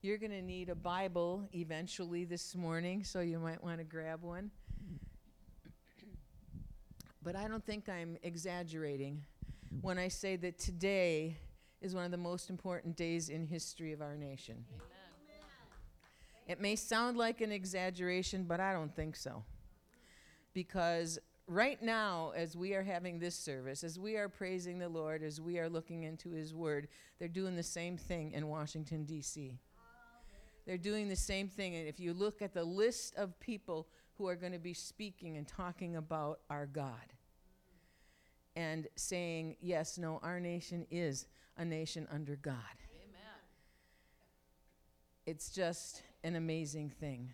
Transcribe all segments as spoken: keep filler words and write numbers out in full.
You're going to need a Bible eventually this morning, so you might want to grab one. But I don't think I'm exaggerating when I say that today is one of the most important days in history of our nation. Amen. It may sound like an exaggeration, but I don't think so. Because right now, as we are having this service, as we are praising the Lord, as we are looking into His Word, they're doing the same thing in Washington, D C They're doing the same thing. And if you look at the list of people who are going to be speaking and talking about our God and saying, yes, no, our nation is a nation under God. Amen. It's just an amazing thing.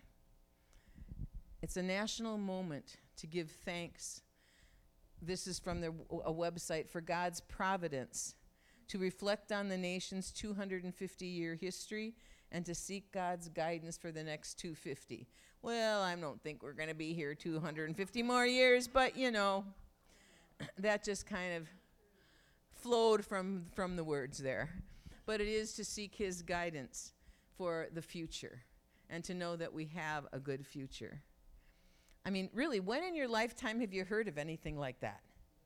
It's a national moment to give thanks. This is from their, a website for God's providence, to reflect on the nation's two hundred fifty year history and to seek God's guidance for the next two hundred fifty. Well, I don't think we're going to be here two hundred fifty more years, but you know, that just kind of flowed from, from the words there. But it is to seek His guidance for the future and to know that we have a good future. I mean, really, when in your lifetime have you heard of anything like that?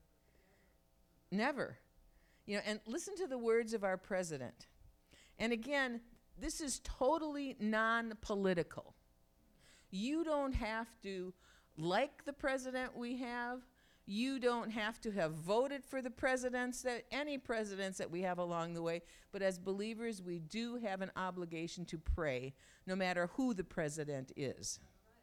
Never. You know, and listen to the words of our president. And again, this is totally non-political. You don't have to like the president we have. You don't have to have voted for the presidents, that any presidents that we have along the way. But as believers, we do have an obligation to pray, no matter who the president is.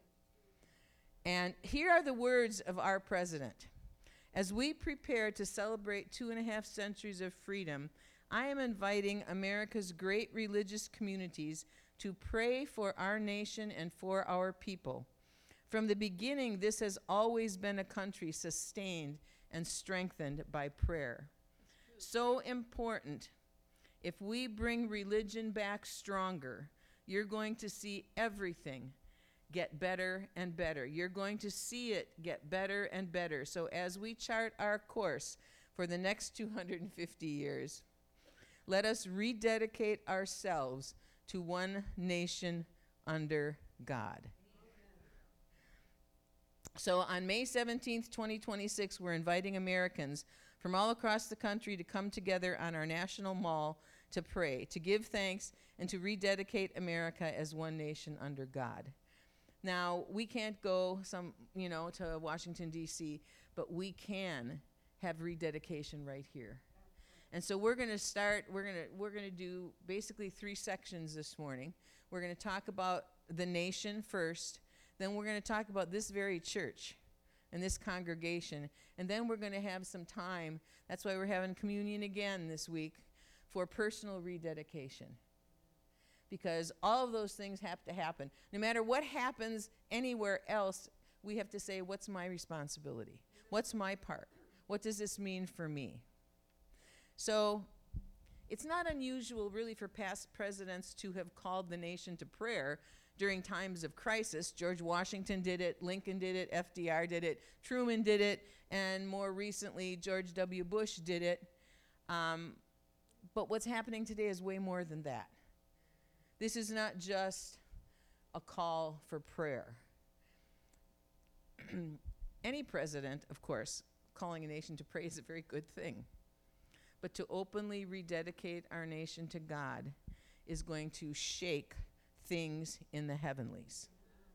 And here are the words of our president. As we prepare to celebrate two and a half centuries of freedom, I am inviting America's great religious communities to pray for our nation and for our people. From the beginning, this has always been a country sustained and strengthened by prayer. So important. If we bring religion back stronger, you're going to see everything get better and better. You're going to see it get better and better. So as we chart our course for the next two hundred fifty years, let us rededicate ourselves to one nation under God. So on May seventeenth, twenty twenty-six, we're inviting Americans from all across the country to come together on our national mall to pray, to give thanks, and to rededicate America as one nation under God. Now, we can't go some, you know, to Washington, D C, but we can have rededication right here. And so we're going to start, we're going to we're going to do basically three sections this morning. We're going to talk about the nation first, then we're going to talk about this very church and this congregation, and then we're going to have some time. That's why we're having communion again this week for personal rededication. Because all of those things have to happen. No matter what happens anywhere else, we have to say, what's my responsibility? What's my part? What does this mean for me? So it's not unusual, really, for past presidents to have called the nation to prayer during times of crisis. George Washington did it, Lincoln did it, F D R did it, Truman did it, and more recently, George W. Bush did it. Um, but what's happening today is way more than that. This is not just a call for prayer. Any president, of course, calling a nation to pray is a very good thing. But to openly rededicate our nation to God is going to shake things in the heavenlies.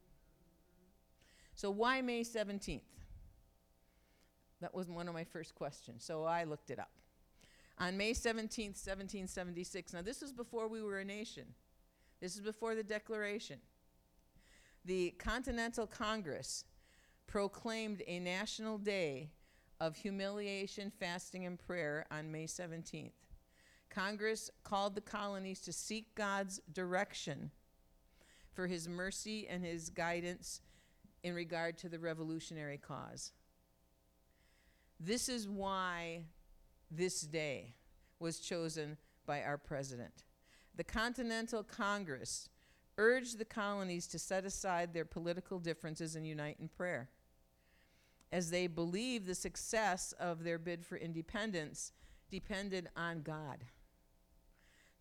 So why May seventeenth? That was one of my first questions, so I looked it up. On May seventeenth, seventeen seventy-six, now this was before we were a nation. This is before the Declaration. The Continental Congress proclaimed a national day of humiliation, fasting, and prayer on May seventeenth. Congress called the colonies to seek God's direction for His mercy and His guidance in regard to the revolutionary cause. This is why this day was chosen by our president. The Continental Congress urged the colonies to set aside their political differences and unite in prayer, as they believed the success of their bid for independence depended on God.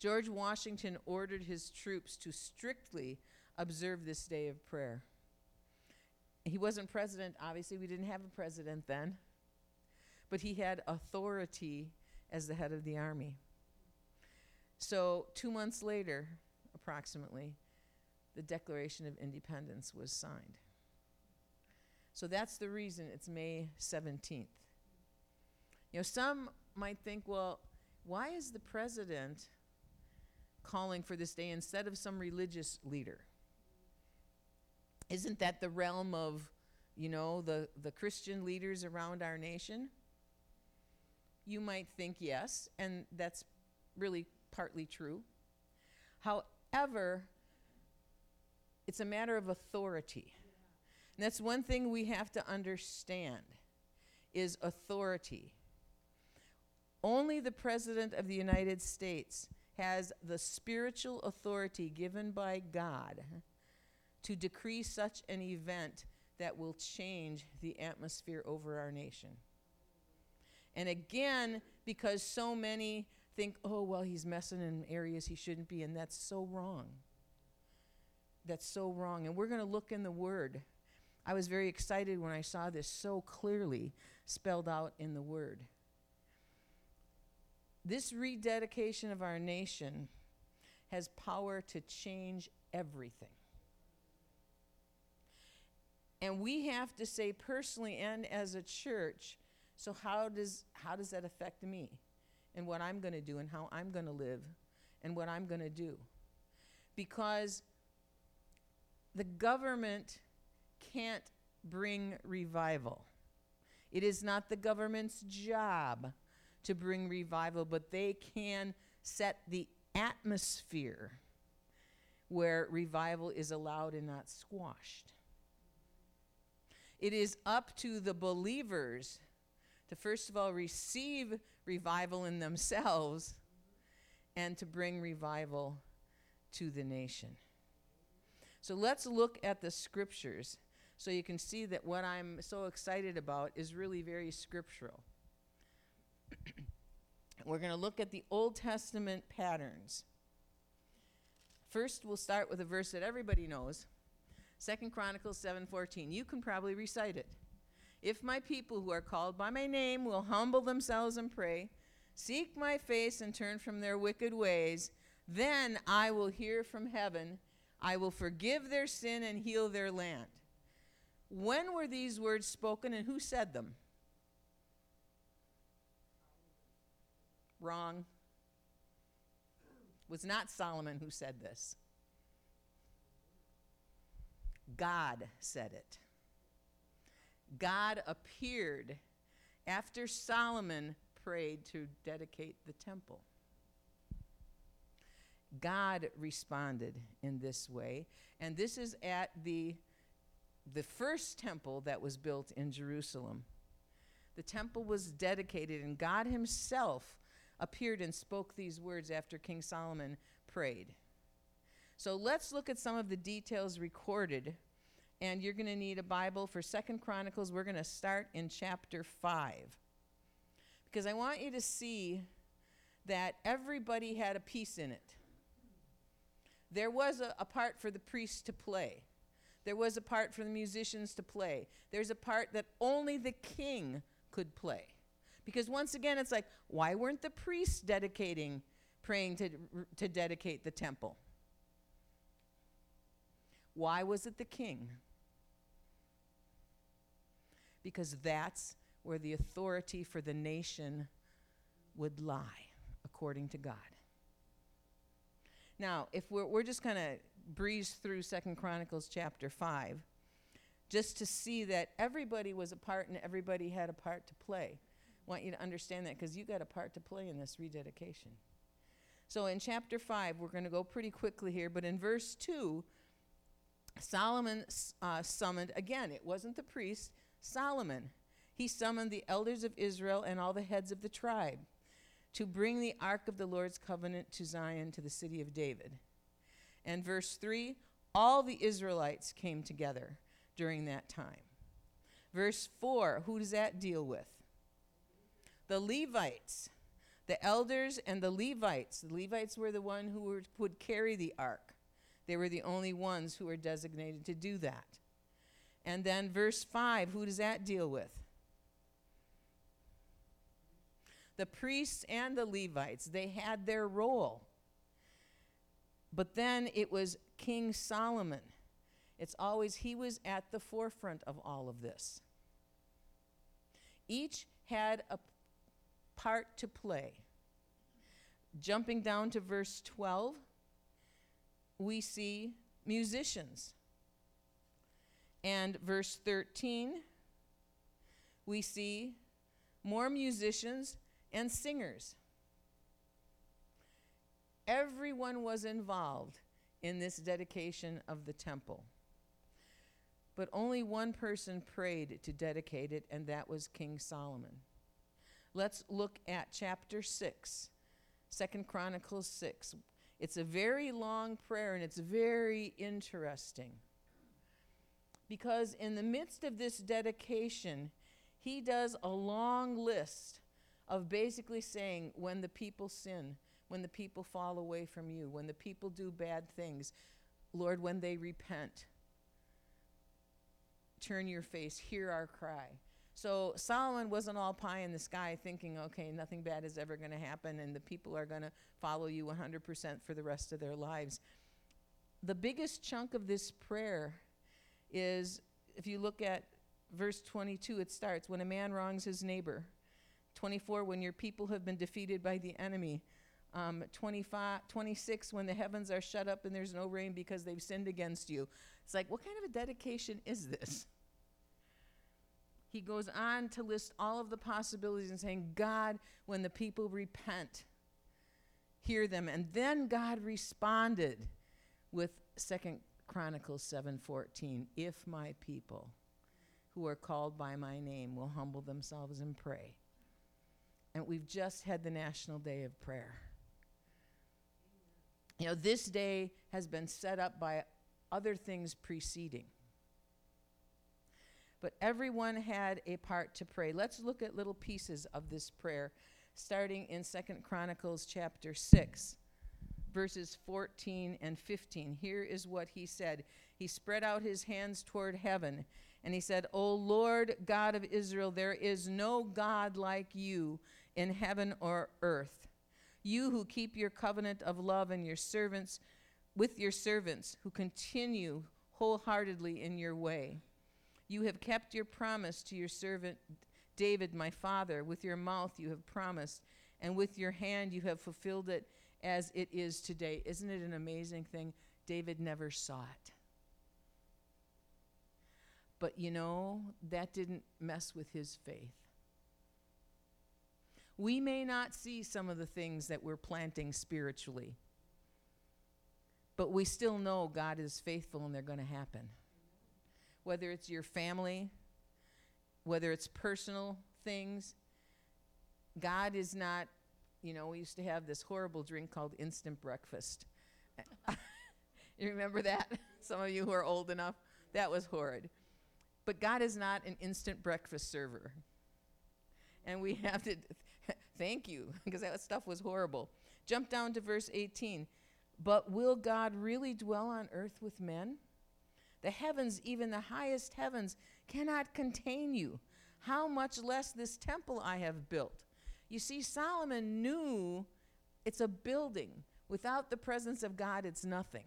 George Washington ordered his troops to strictly observe this day of prayer. He wasn't president, obviously, we didn't have a president then, but he had authority as the head of the army. So two months later, approximately, the Declaration of Independence was signed. So that's the reason it's May seventeenth. You know, some might think, well, why is the president calling for this day instead of some religious leader? Isn't that the realm of, you know, the, the Christian leaders around our nation? You might think yes, and that's really partly true. However, it's a matter of authority. And that's one thing we have to understand, is authority. Only the President of the United States has the spiritual authority given by God to decree such an event that will change the atmosphere over our nation. And again, because so many think, oh, well, he's messing in areas he shouldn't be, and that's so wrong. That's so wrong. And we're going to look in the Word. I was very excited when I saw this so clearly spelled out in the Word. This rededication of our nation has power to change everything. And we have to say personally and as a church, so how does how does that affect me and what I'm going to do and how I'm going to live and what I'm going to do? Because the government can't bring revival. It is not the government's job to bring revival, but they can set the atmosphere where revival is allowed and not squashed. It is up to the believers to first of all receive revival in themselves and to bring revival to the nation. So let's look at the scriptures so you can see that what I'm so excited about is really very scriptural. We're going to look at the Old Testament patterns. First, we'll start with a verse that everybody knows, Second Chronicles seven fourteen. You can probably recite it. If my people who are called by my name will humble themselves and pray, seek my face and turn from their wicked ways, then I will hear from heaven. I will forgive their sin and heal their land. When were these words spoken and who said them? Wrong. It was not Solomon who said this. God said it. God appeared after Solomon prayed to dedicate the temple. God responded in this way, and this is at the, the first temple that was built in Jerusalem. The temple was dedicated, and God himself appeared and spoke these words after King Solomon prayed. So let's look at some of the details recorded, and you're going to need a Bible for Second Chronicles. We're going to start in chapter five, because I want you to see that everybody had a piece in it. There was a, a part for the priests to play. There was a part for the musicians to play. There's a part that only the king could play. Because once again, it's like, why weren't the priests dedicating, praying to, to dedicate the temple? Why was it the king? Because that's where the authority for the nation would lie, according to God. Now, if we're, we're just going to breeze through Second Chronicles chapter five, just to see that everybody was a part and everybody had a part to play. I want you to understand that, because you got a part to play in this rededication. So in chapter five, we're going to go pretty quickly here, but in verse two, Solomon uh, summoned, again, it wasn't the priest, Solomon. He summoned the elders of Israel and all the heads of the tribe to bring the ark of the Lord's covenant to Zion, to the city of David. And verse three, all the Israelites came together during that time. Verse four, who does that deal with? The Levites. The elders and the Levites. The Levites were the one who were, would carry the ark. They were the only ones who were designated to do that. And then verse five, who does that deal with? The priests and the Levites, they had their role. But then it was King Solomon. It's always, he was at the forefront of all of this. Each had a part to play. Jumping down to verse twelve, we see musicians. And verse thirteen, we see more musicians and singers. Everyone was involved in this dedication of the temple. But only one person prayed to dedicate it, and that was King Solomon. Let's look at chapter six, Second Chronicles six. It's a very long prayer, and it's very interesting. Because in the midst of this dedication, he does a long list of basically saying, when the people sin, when the people fall away from you, when the people do bad things, Lord, when they repent, turn your face, hear our cry. So Solomon wasn't all pie in the sky thinking, okay, nothing bad is ever going to happen and the people are going to follow you one hundred percent for the rest of their lives. The biggest chunk of this prayer is, if you look at verse twenty-two, it starts, when a man wrongs his neighbor. twenty-four, when your people have been defeated by the enemy. Um, twenty-five, twenty-six, when the heavens are shut up and there's no rain because they've sinned against you. It's like, what kind of a dedication is this? He goes on to list all of the possibilities and saying, God, when the people repent, hear them. And then God responded with Second Chronicles seven fourteen, if my people who are called by my name will humble themselves and pray. And we've just had the National Day of Prayer. You know, this day has been set up by other things preceding. But everyone had a part to pray. Let's look at little pieces of this prayer, starting in Second Chronicles chapter six, verses fourteen and fifteen. Here is what he said. He spread out his hands toward heaven, and he said, O Lord God of Israel, there is no God like you in heaven or earth. You who keep your covenant of love and your servants with your servants who continue wholeheartedly in your way. You have kept your promise to your servant David, my father. With your mouth you have promised, and with your hand you have fulfilled it as it is today. Isn't it an amazing thing? David never saw it. But you know, that didn't mess with his faith. We may not see some of the things that we're planting spiritually, but we still know God is faithful and they're going to happen. Whether it's your family, whether it's personal things, God is not, you know, we used to have this horrible drink called instant breakfast. You remember that? Some of you who are old enough, that was horrid. But God is not an instant breakfast server. And we have to, thank you, because that stuff was horrible. Jump down to verse eighteen. But will God really dwell on earth with men? The heavens, even the highest heavens, cannot contain you. How much less this temple I have built. You see, Solomon knew it's a building. Without the presence of God, it's nothing.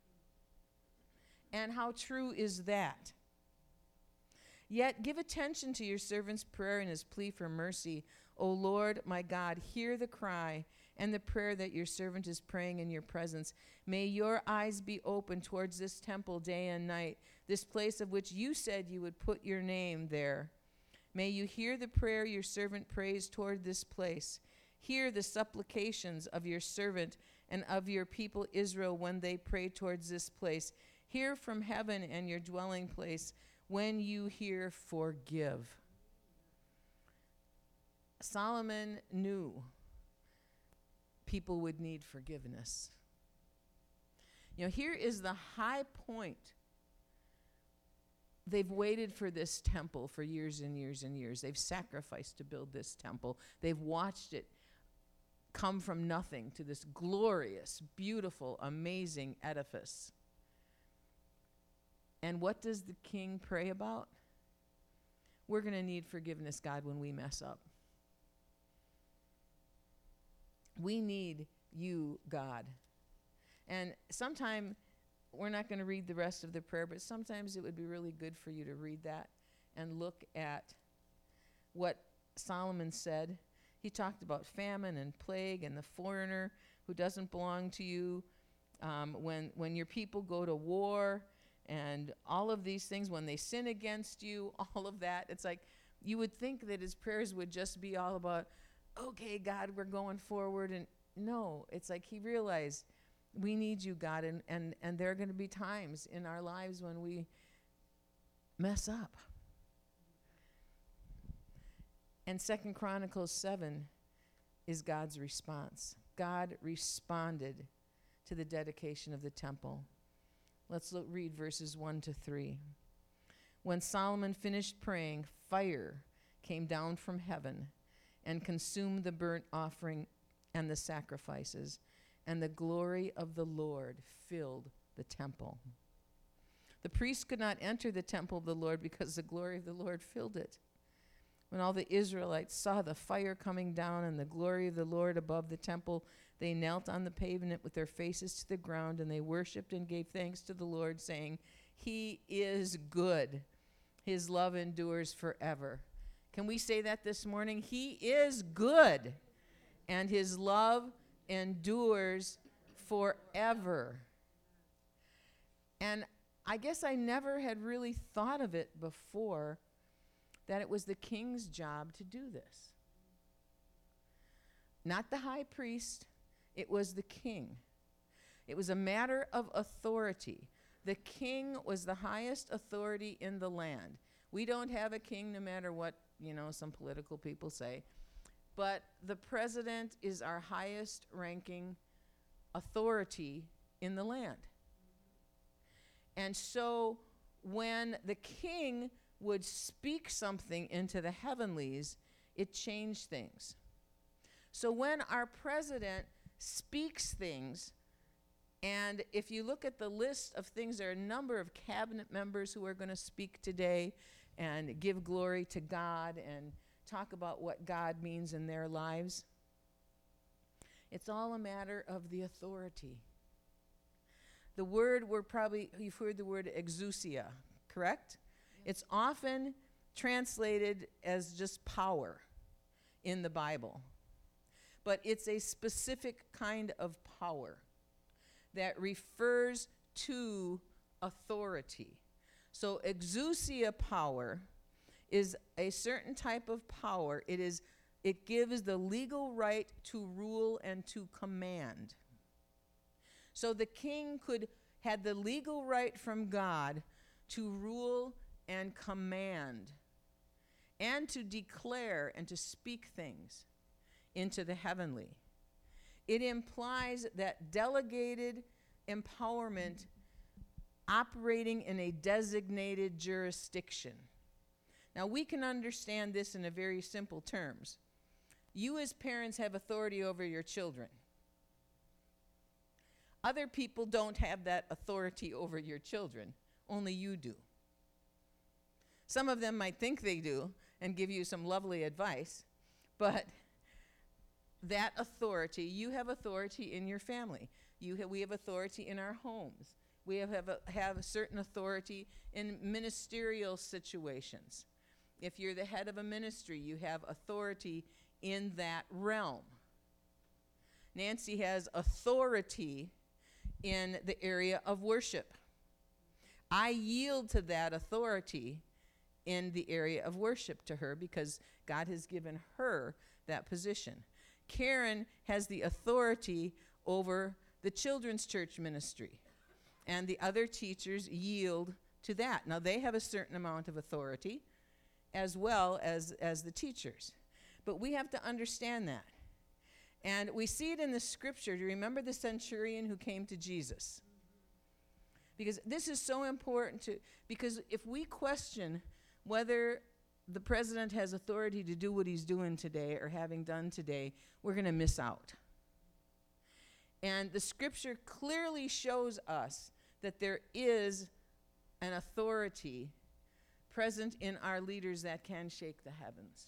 And how true is that? Yet give attention to your servant's prayer and his plea for mercy. O Lord, my God, hear the cry and the prayer that your servant is praying in your presence. May your eyes be open towards this temple day and night, this place of which you said you would put your name there. May you hear the prayer your servant prays toward this place. Hear the supplications of your servant and of your people Israel when they pray towards this place. Hear from heaven and your dwelling place. When you hear, forgive. Solomon knew people would need forgiveness. You know, here is the high point. They've waited for this temple for years and years and years. They've sacrificed to build this temple. They've watched it come from nothing to this glorious, beautiful, amazing edifice. And what does the king pray about? We're going to need forgiveness, God, when we mess up. We need you, God. And sometime, we're not going to read the rest of the prayer, but sometimes it would be really good for you to read that and look at what Solomon said. He talked about famine and plague and the foreigner who doesn't belong to you. Um, when, when your people go to war and all of these things, when they sin against you, all of that, it's like you would think that his prayers would just be all about, okay, God, we're going forward. And no, it's like he realized we need you, God, and, and, and there are going to be times in our lives when we mess up. And Second Chronicles seven is God's response. God responded to the dedication of the temple. Let's look, read verses one to three. When Solomon finished praying, fire came down from heaven and consumed the burnt offering and the sacrifices, and the glory of the Lord filled the temple. The priests could not enter the temple of the Lord because the glory of the Lord filled it. When all the Israelites saw the fire coming down and the glory of the Lord above the temple, they knelt on the pavement with their faces to the ground, and they worshiped and gave thanks to the Lord, saying, He is good. His love endures forever. Can we say that this morning? He is good, and his love endures forever. And I guess I never had really thought of it before, that it was the king's job to do this. Not the high priest, it was the king. It was a matter of authority. The king was the highest authority in the land. We don't have a king no matter what, you know, some political people say. But the president is our highest ranking authority in the land. And so when the king would speak something into the heavenlies, it changed things. So when our president speaks things, and if you look at the list of things, there are a number of cabinet members who are going to speak today and give glory to God and talk about what God means in their lives. It's all a matter of the authority. The word, we're probably, you've heard the word exousia, correct? It's often translated as just power in the Bible. But it's a specific kind of power that refers to authority. So exousia power is a certain type of power. It is, it gives the legal right to rule and to command. So the king could had the legal right from God to rule and command, and to declare and to speak things into the heavenly. It implies that delegated empowerment operating in a designated jurisdiction. Now, we can understand this in a very simple terms. You as parents have authority over your children. Other people don't have that authority over your children. Only you do. Some of them might think they do and give you some lovely advice, but that authority, you have authority in your family. You have, we have authority in our homes. We have, have, a, have a certain authority in ministerial situations. If you're the head of a ministry, you have authority in that realm. Nancy has authority in the area of worship. I yield to that authority in the area of worship to her because God has given her that position. Karen has the authority over the children's church ministry, and the other teachers yield to that. Now, they have a certain amount of authority as well as, as the teachers, but we have to understand that. And we see it in the scripture. Do you remember the centurion who came to Jesus? Because this is so important to, because if we question whether the president has authority to do what he's doing today or having done today, we're going to miss out. And the scripture clearly shows us that there is an authority present in our leaders that can shake the heavens.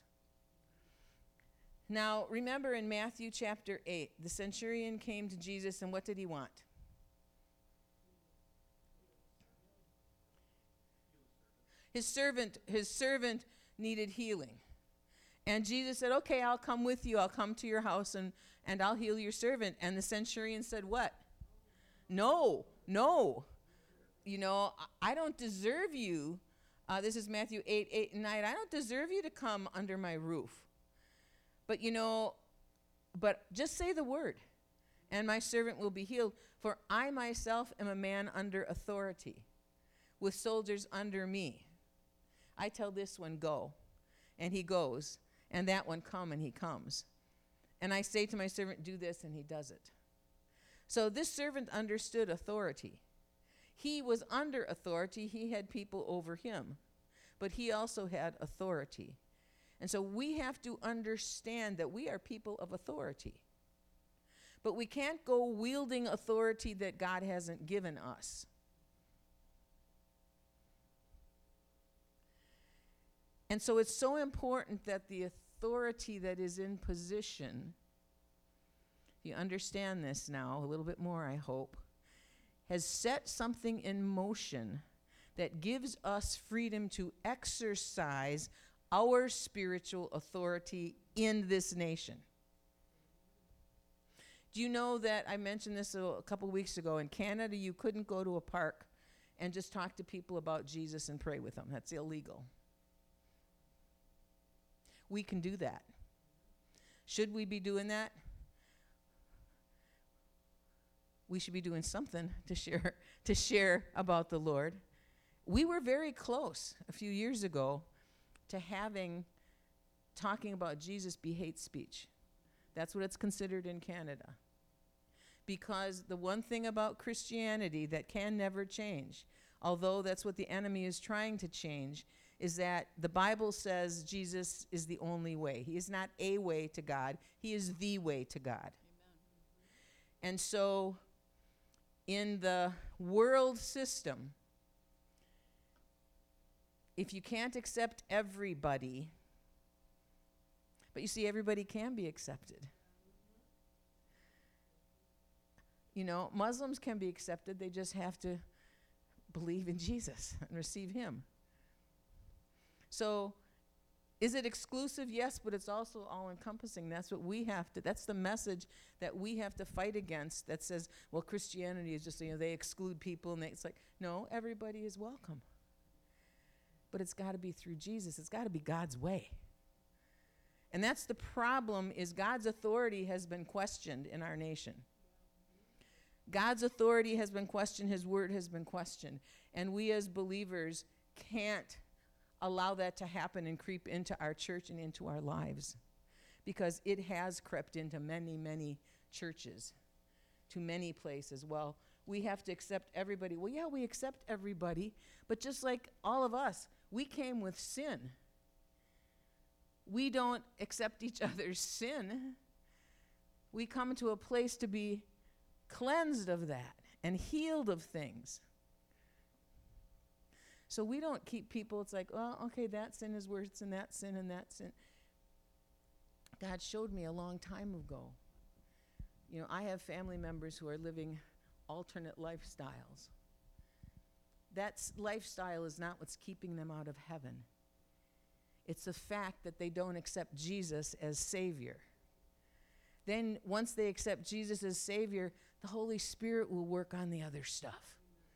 Now, remember in Matthew chapter eight, the centurion came to Jesus, and what did he want? His servant, his servant needed healing. And Jesus said, okay, I'll come with you. I'll come to your house and, and I'll heal your servant. And the centurion said, what? No, no. You know, I don't deserve you. Uh, this is Matthew eight, eight and nine. I don't deserve you to come under my roof. But, you know, but just say the word, and my servant will be healed. For I myself am a man under authority, with soldiers under me. I tell this one, go, and he goes. And that one, come, and he comes. And I say to my servant, do this, and he does it. So this servant understood authority. He was under authority. He had people over him. But he also had authority. And so we have to understand that we are people of authority. But we can't go wielding authority that God hasn't given us. And so it's so important that the authority that is in position, if you understand this now a little bit more, I hope, has set something in motion that gives us freedom to exercise our spiritual authority in this nation. Do you know that I mentioned this a, a couple weeks ago? In Canada, you couldn't go to a park and just talk to people about Jesus and pray with them. That's illegal. We can do that. Should we be doing that? We should be doing something to share to share about the Lord. We were very close a few years ago to having talking about Jesus be hate speech. That's what it's considered in Canada. Because the one thing about Christianity that can never change, although that's what the enemy is trying to change, is that the Bible says Jesus is the only way. He is not a way to God. He is the way to God. Amen. And so in the world system, if you can't accept everybody, but you see, everybody can be accepted. You know, Muslims can be accepted. They just have to believe in Jesus and receive him. So, is it exclusive? Yes, but it's also all-encompassing. That's what we have to, that's the message that we have to fight against that says, well, Christianity is just, you know, they exclude people, and they, it's like, no, everybody is welcome. But it's got to be through Jesus. It's got to be God's way. And that's the problem, is God's authority has been questioned in our nation. God's authority has been questioned. His word has been questioned. And we as believers can't allow that to happen and creep into our church and into our lives, because it has crept into many, many churches, to many places. Well, we have to accept everybody. Well, yeah, we accept everybody, but just like all of us, we came with sin. We don't accept each other's sin. We come to a place to be cleansed of that and healed of things. So we don't keep people, it's like, well, okay, that sin is worse than that sin and that sin. God showed me a long time ago. You know, I have family members who are living alternate lifestyles. That s- lifestyle is not what's keeping them out of heaven. It's the fact that they don't accept Jesus as Savior. Then once they accept Jesus as Savior, the Holy Spirit will work on the other stuff.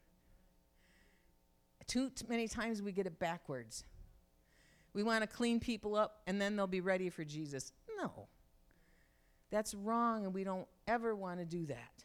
Too t- many times we get it backwards. We want to clean people up and then they'll be ready for Jesus. No. That's wrong, and we don't ever want to do that.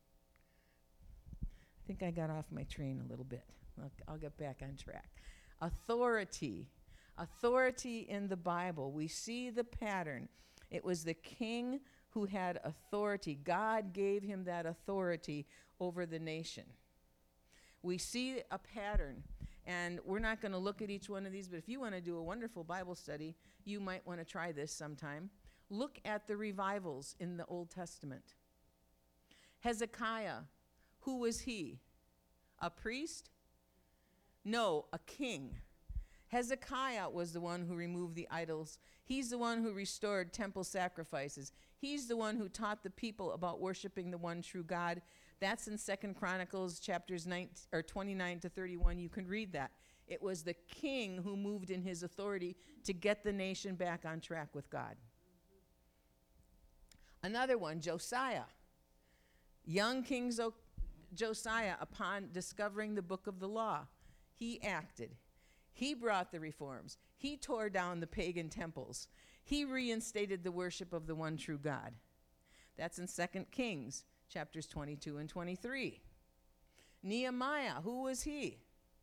I think I got off my train a little bit. I'll, I'll get back on track. Authority. Authority in the Bible. We see the pattern. It was the king who had authority. God gave him that authority over the nation. We see a pattern, and we're not going to look at each one of these, but if you want to do a wonderful Bible study, you might want to try this sometime. Look at the revivals in the Old Testament Hezekiah, who was he? A priest? No, a king. Hezekiah was the one who removed the idols. He's the one who restored temple sacrifices. He's the one who taught the people about worshiping the one true God. That's in Second Chronicles chapters nineteen, or twenty-nine to thirty-one. You can read that. It was the king who moved in his authority to get the nation back on track with God. Another one, Josiah. Young King Zo- Josiah, upon discovering the book of the law, he acted. He brought the reforms. He tore down the pagan temples. He reinstated the worship of the one true God. That's in Second Kings, chapters twenty-two and twenty-three. Nehemiah, who was he?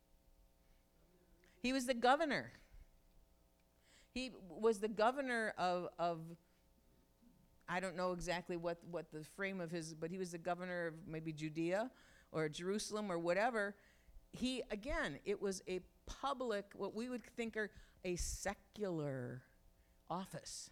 He was the governor. He was the governor of, of I don't know exactly what, what the frame of his, but he was the governor of maybe Judea or Jerusalem or whatever. He, again, it was a public, what we would think are a secular office.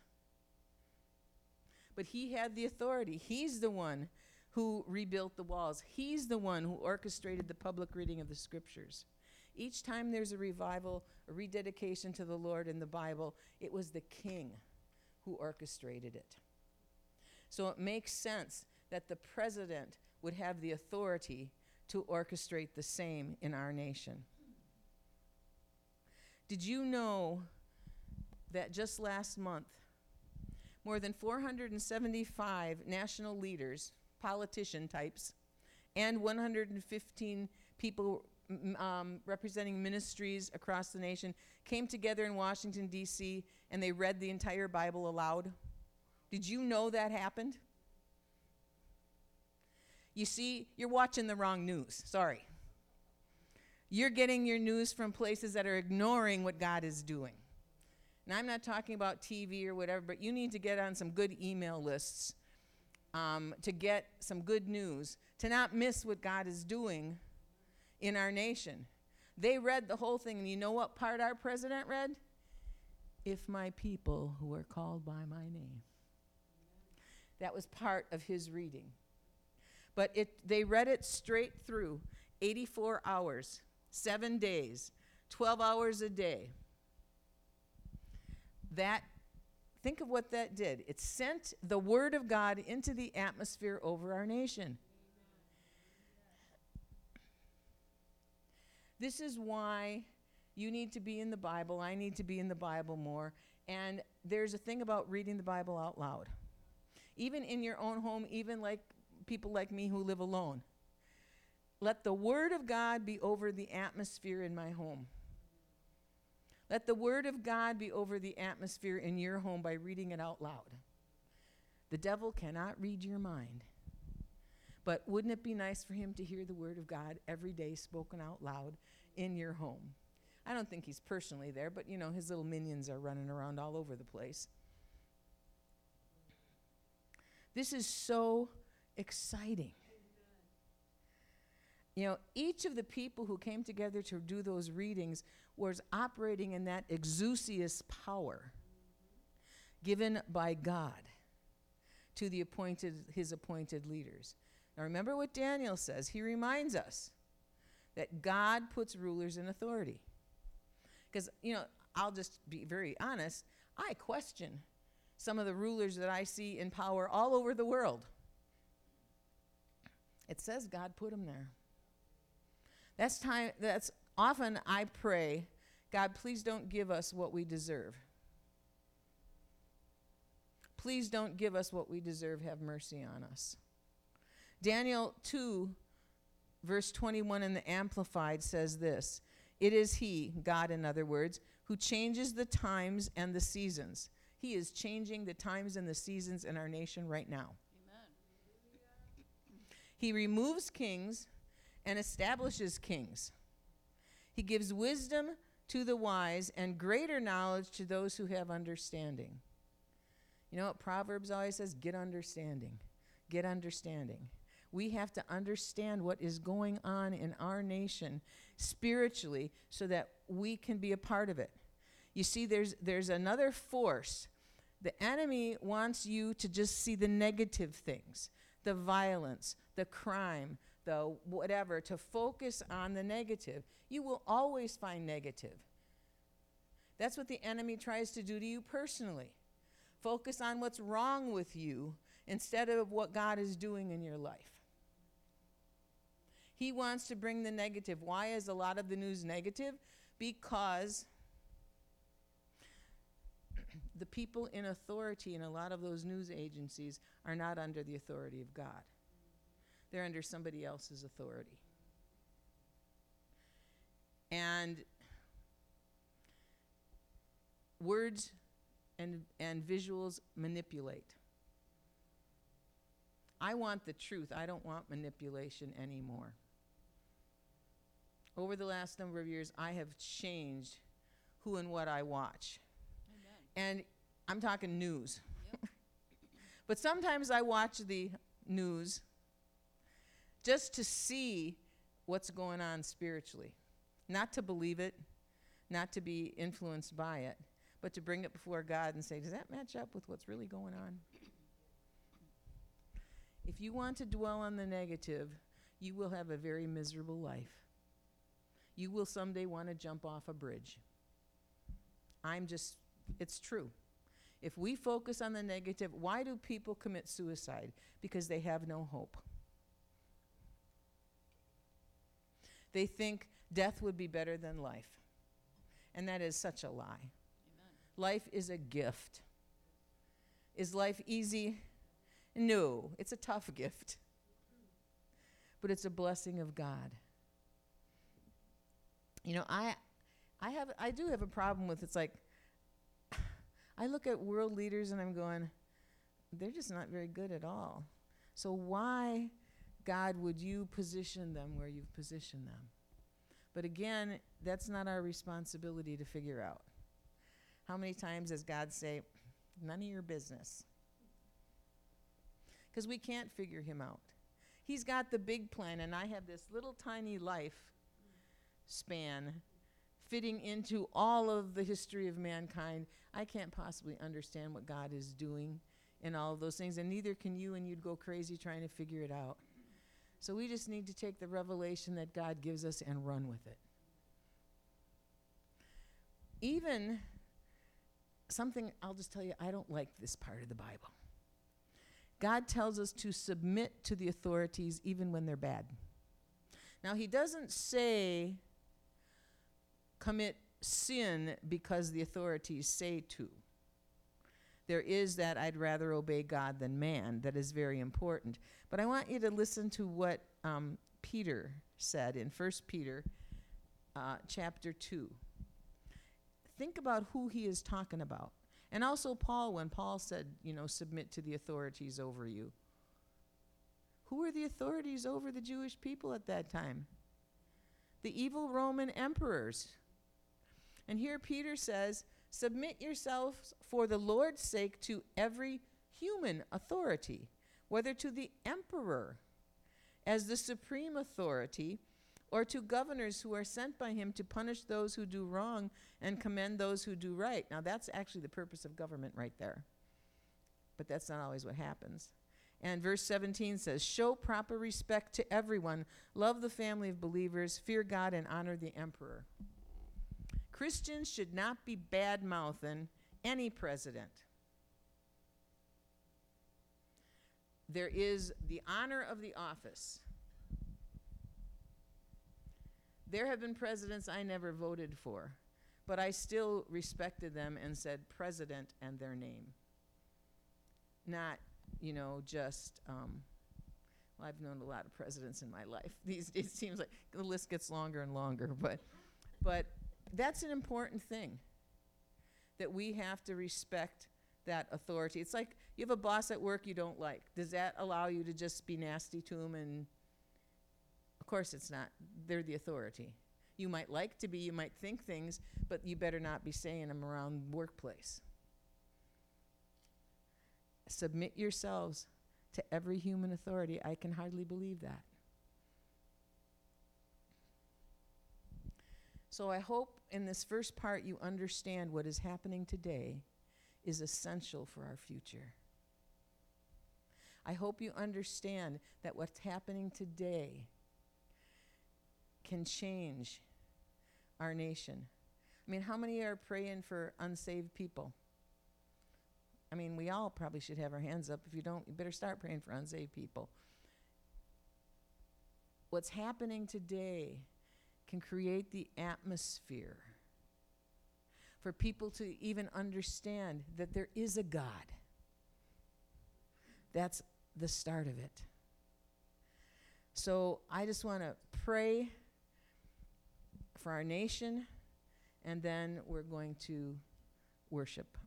But he had the authority. He's the one who rebuilt the walls. He's the one who orchestrated the public reading of the scriptures. Each time there's a revival, a rededication to the Lord in the Bible, it was the king who orchestrated it. So it makes sense that the president would have the authority to orchestrate the same in our nation. Did you know that just last month, more than four hundred seventy-five national leaders, politician types, and one hundred fifteen people um, representing ministries across the nation came together in Washington, D C, and they read the entire Bible aloud? Did you know that happened? You see, you're watching the wrong news. Sorry. You're getting your news from places that are ignoring what God is doing. Now, I'm not talking about T V or whatever, but you need to get on some good email lists um, to get some good news, to not miss what God is doing in our nation. They read the whole thing, and you know what part our president read? If my people who are called by my name. That was part of his reading. But it, they read it straight through, eighty-four hours, seven days, twelve hours a day. That, think of what that did. It sent the word of God into the atmosphere over our nation. This is why you need to be in the Bible. I need to be in the Bible more. And there's a thing about reading the Bible out loud. Even in your own home, even like people like me who live alone. Let the word of God be over the atmosphere in my home. Let the word of God be over the atmosphere in your home by reading it out loud. The devil cannot read your mind. But wouldn't it be nice for him to hear the word of God every day spoken out loud in your home? I don't think he's personally there, but you know, his little minions are running around all over the place. This is so exciting. You know, each of the people who came together to do those readings was operating in that exousias power given by God to the appointed, his appointed leaders. Now remember what Daniel says. He reminds us that God puts rulers in authority. Because, you know, I'll just be very honest, I question some of the rulers that I see in power all over the world. It says God put them there. That's time, that's often I pray, God, please don't give us what we deserve. Please don't give us what we deserve. Have mercy on us. Daniel two, verse twenty-one in the Amplified says this, it is he, God in other words, who changes the times and the seasons. He is changing the times and the seasons in our nation right now. Amen. He removes kings and establishes kings. He gives wisdom to the wise and greater knowledge to those who have understanding. You know what Proverbs always says? Get understanding. Get understanding. We have to understand what is going on in our nation spiritually so that we can be a part of it. You see, there's there's another force. The enemy wants you to just see the negative things, the violence, the crime, the whatever, to focus on the negative. You will always find negative. That's what the enemy tries to do to you personally. Focus on what's wrong with you instead of what God is doing in your life. He wants to bring the negative. Why is a lot of the news negative? Because the people in authority in a lot of those news agencies are not under the authority of God. They're under somebody else's authority. And words and, and visuals manipulate. I want the truth. I don't want manipulation anymore. Over the last number of years, I have changed who and what I watch. Amen. And I'm talking news. Yep. But sometimes I watch the news just to see what's going on spiritually. Not to believe it, not to be influenced by it, but to bring it before God and say, does that match up with what's really going on? If you want to dwell on the negative, you will have a very miserable life. You will someday want to jump off a bridge. I'm just, it's true. If we focus on the negative, why do people commit suicide? Because they have no hope. They think death would be better than life. And that is such a lie. Amen. Life is a gift. Is life easy? No, it's a tough gift. But it's a blessing of God. You know, I I have I do have a problem with, it's like I look at world leaders and I'm going, they're just not very good at all. So why, God, would you position them where you've positioned them? But again, that's not our responsibility to figure out. How many times does God say, none of your business? Because we can't figure him out. He's got the big plan, and I have this little tiny life span fitting into all of the history of mankind. I can't possibly understand what God is doing in all of those things, and neither can you, and you'd go crazy trying to figure it out. So we just need to take the revelation that God gives us and run with it. Even something, I'll just tell you, I don't like this part of the Bible. God tells us to submit to the authorities even when they're bad. Now, he doesn't say commit sin because the authorities say to. There is that I'd rather obey God than man. That is very important. But I want you to listen to what um, Peter said in First Peter uh, chapter two. Think about who he is talking about. And also Paul, when Paul said, you know, submit to the authorities over you. Who were the authorities over the Jewish people at that time? The evil Roman emperors. And here Peter says, submit yourselves for the Lord's sake to every human authority, whether to the emperor as the supreme authority, or to governors who are sent by him to punish those who do wrong and commend those who do right. Now, that's actually the purpose of government right there. But that's not always what happens. And verse seventeen says, show proper respect to everyone, love the family of believers, fear God, and honor the emperor. Christians should not be bad-mouthing any president. There is the honor of the office. There have been presidents I never voted for, but I still respected them and said president and their name. Not, you know, just, um, well, I've known a lot of presidents in my life. These days it seems like the list gets longer and longer, but, but that's an important thing, that we have to respect that authority. It's like you have a boss at work you don't like. Does that allow you to just be nasty to him? And of course it's not. They're the authority. You might like to be, you might think things, but you better not be saying them around the workplace. Submit yourselves to every human authority. I can hardly believe that. So I hope in this first part you understand what is happening today is essential for our future. I hope you understand that what's happening today can change our nation. I mean, how many are praying for unsaved people? I mean, we all probably should have our hands up. If you don't, you better start praying for unsaved people. What's happening today can create the atmosphere for people to even understand that there is a God. That's the start of it. So I just want to pray for our nation, and then we're going to worship.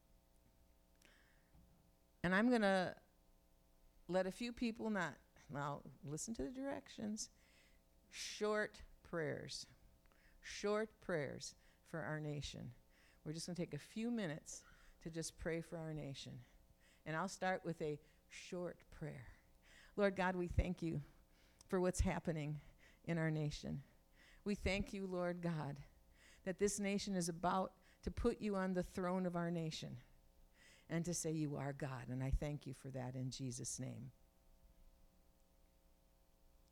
And I'm going to let a few people not, now listen to the directions, short prayers, short prayers for our nation. We're just going to take a few minutes to just pray for our nation. And I'll start with a short prayer. Lord God, we thank you for what's happening in our nation. We thank you, Lord God, that this nation is about to put you on the throne of our nation and to say you are God. And I thank you for that in Jesus' name.